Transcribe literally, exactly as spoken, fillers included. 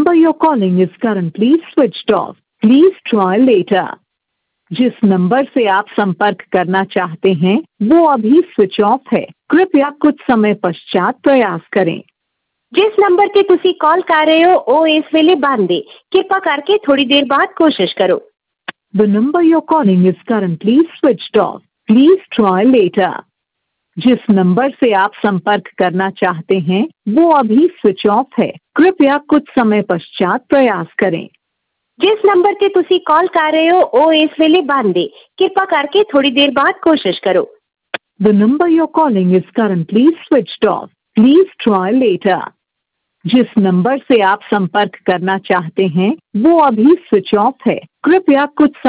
number you're calling is currently switched off. Please try later. जिस number से आप संपर्क करना चाहते हैं वो अभी स्विच ऑफ है। कृपया कुछ समय पश्चात प्रयास करें। जिस नंबर ਤੇ ਤੁਸੀਂ ਕਾਲ ਕਰ ਰਹੇ ਹੋ ਉਹ ਇਸ ਵੇਲੇ ਬੰਦ ਹੈ। ਕਿਰਪਾ ਕਰਕੇ ਥੋੜੀ ਦੇਰ ਬਾਅਦ ਕੋਸ਼ਿਸ਼ ਕਰੋ। The number you're calling is currently switched off. Please try later. जिस नंबर से आप संपर्क करना चाहते हैं वो अभी स्विच ऑफ है। कृपया कुछ समय पश्चात प्रयास करें। ਜਿਸ ਨੰਬਰ ਤੇ ਤੁਸੀਂ ਕਾਲ ਕਰ ਰਹੇ ਹੋ ਉਹ ਇਸ ਵੇਲੇ ਬੰਦ ਹੈ। ਕਿਰਪਾ ਕਰਕੇ ਥੋੜੀ ਦੇਰ ਬਾਅਦ ਕੋਸ਼ਿਸ਼ ਕਰੋ। The number you're calling is currently switched off. Please try later. जिस नंबर से आप संपर्क करना चाहते हैं वो अभी स्विच ऑफ है। कृपया कुछ